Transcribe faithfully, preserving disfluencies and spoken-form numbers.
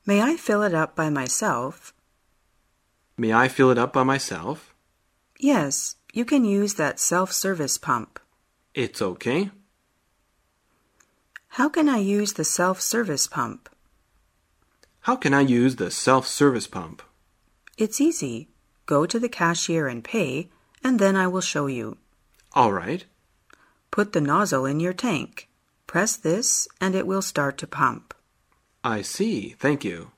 May I fill it up by myself? May I fill it up by myself? Yes, you can use that self-service pump. It's okay. How can I use the self-service pump? How can I use the self-service pump? It's easy. Go to the cashier and pay, and then I will show you. All right. Put the nozzle in your tank. Press this, and it will start to pump. I see. Thank you.